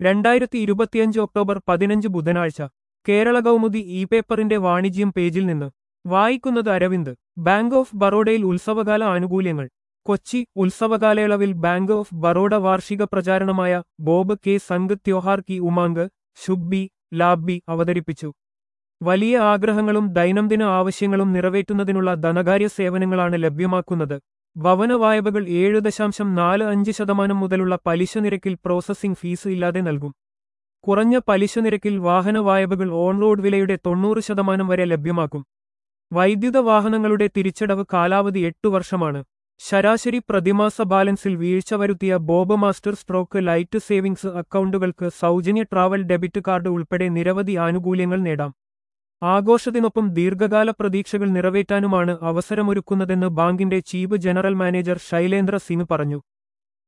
2025 October 15 ബുധനാഴ്ച Kerala Kaumudi E പേപ്പറിന്റെ വാണിജ്യം പേജിൽ നിന്ന് വായിക്കുന്നത് അരവിന്ദ്. ബാങ്ക് ഓഫ് ബറോഡയിൽ ഉത്സവകാല ആനുകൂല്യങ്ങൾ. കൊച്ചി. ഉത്സവകാലയളവിൽ ബാങ്ക് ഓഫ് ബറോഡ വാർഷിക പ്രചാരണമായ ബോബ് കെ സംഗ് ത്യോഹാർ കി ഉമാങ്ക് ശുഭ് ബി ലാഭ് ബി അവതരിപ്പിച്ചു. വലിയ ആഗ്രഹങ്ങളും ദൈനംദിന ആവശ്യങ്ങളും നിറവേറ്റുന്നതിനുള്ള ധനകാര്യ സേവനങ്ങളാണ് ലഭ്യമാക്കുന്നത്. ഭവന വായ്പകൾ 7.45% മുതലുള്ള പലിശ നിരക്കിൽ പ്രോസസ്സിംഗ് ഫീസ് ഇല്ലാതെ നൽകും. കുറഞ്ഞ പലിശ നിരക്കിൽ വാഹന വായ്പകൾ ഓൺ റോഡ് വിലയുടെ 90% വരെ ലഭ്യമാക്കും. വൈദ്യുത വാഹനങ്ങളുടെ തിരിച്ചടവ് കാലാവധി 8 വർഷമാണ്. ശരാശരി പ്രതിമാസ ബാലൻസിൽ വീഴ്ച വരുത്തിയ BOB master stroke light savings അക്കൗണ്ടുകൾക്ക് സൗജന്യ ട്രാവൽ ഡെബിറ്റ് കാർഡ് ഉൾപ്പെടെ നിരവധി ആനുകൂല്യങ്ങൾ നേടാം. ആഘോഷത്തിനൊപ്പം ദീർഘകാല പ്രതീക്ഷകൾ നിറവേറ്റാനുമാണ് അവസരമൊരുക്കുന്നതെന്ന് ബാങ്കിന്റെ chief general manager Shailendra Singh പറഞ്ഞു.